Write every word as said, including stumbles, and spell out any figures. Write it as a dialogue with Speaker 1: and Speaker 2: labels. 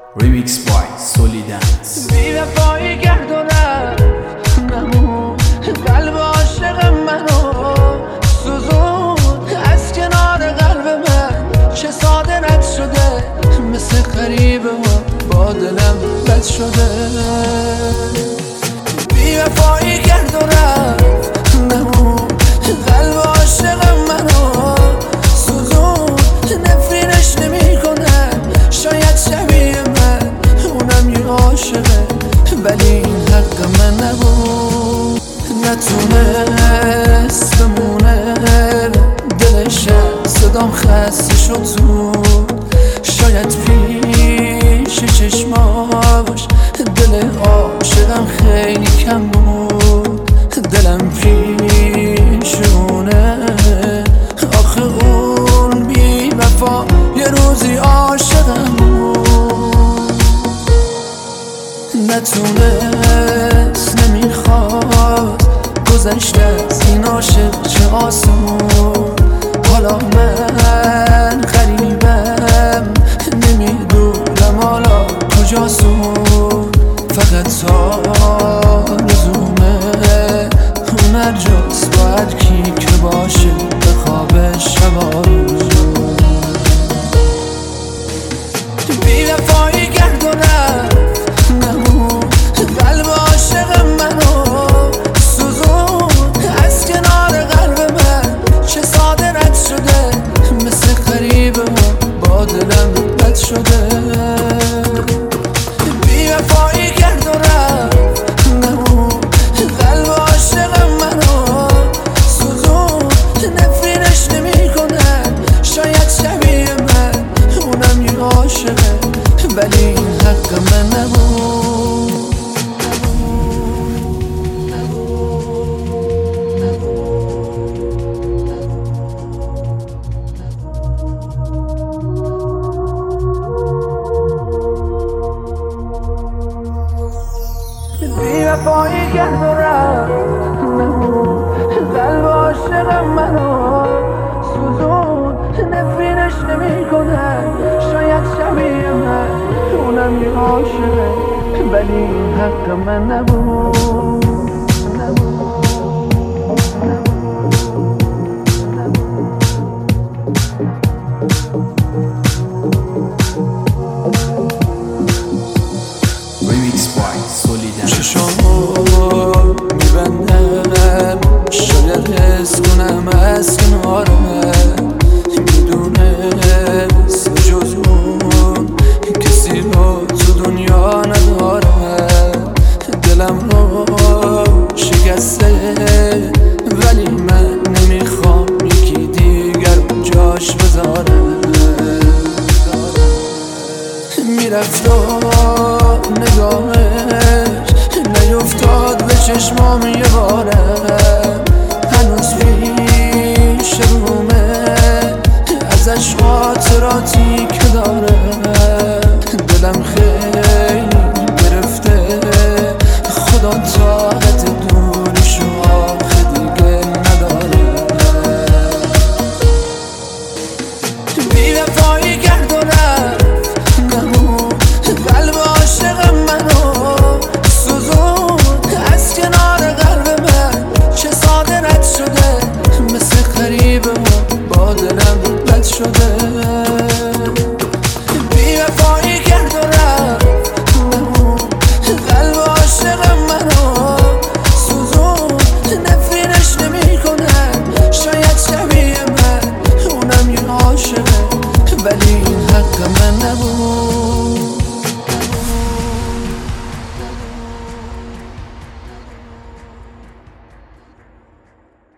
Speaker 1: Remix by Solidance.
Speaker 2: بی وفایی گردونم نمون قلب عاشق منو سوزون از کنار قلب من چه ساده رد شده مثل غریبه و با دلم بد شده. بی وفایی گردونم نمون قلب عاشق منو سوزون نفرینش نمی کنم شاید شبیه من اونم یه عاشقه ولی این حق من نبود. نتونست بمونه دلشم صدام خسته شد زود شاید پیش چشماش دل عاشقم خیلی کم بود. دلم پیشونه آخه اون بی وفا یه روزی عاشقم بود. نتونست نمیخواد گذشته از این عاشق چه آسون. حالا من غریبم نمیدونم حالا کجاسون. فقط آرزومه اون هر جاست باید کی که باشه به خواب شب روز. بی وفایی گردونم نمون قلب عاشق منو سوزون از کنار قلب من چه ساده رد شده مثل غریبه و با دلم بد شده. بی وفایی گردونم نمون قلب عاشق منو سوزون نفرینش نمی کنم شاید شبیه من اونم یه عاشقه ولی این حق من نبود. بی وفایی گردونم نمون قلب عاشق منو سوزون نفرینش نمی کنم شاید شبیه من اونم یه عاشقه ولی این حق من نبود.
Speaker 1: Remix by Solidance.
Speaker 2: چشامو میبندم شاید حس کنم از کنارم میدونه جز اون کسی رو تو دنیا ندارم. دلم رو شکسته ولی من نمیخوام یکی دیگر جاش بذارم. میرفت و نگاهش نیفتاد به چشمام یه بارم هنوز پیش رومه ازش خاطراتی که دارم. دلم خیلی گرفته خدا طاقت دورش و آخه دیگه نداره. بی وفایی گردونم نمون قلب عاشق منو سوزون از کنار قلب من چه ساده رد شده مثل غریبه و با دلم بد شده.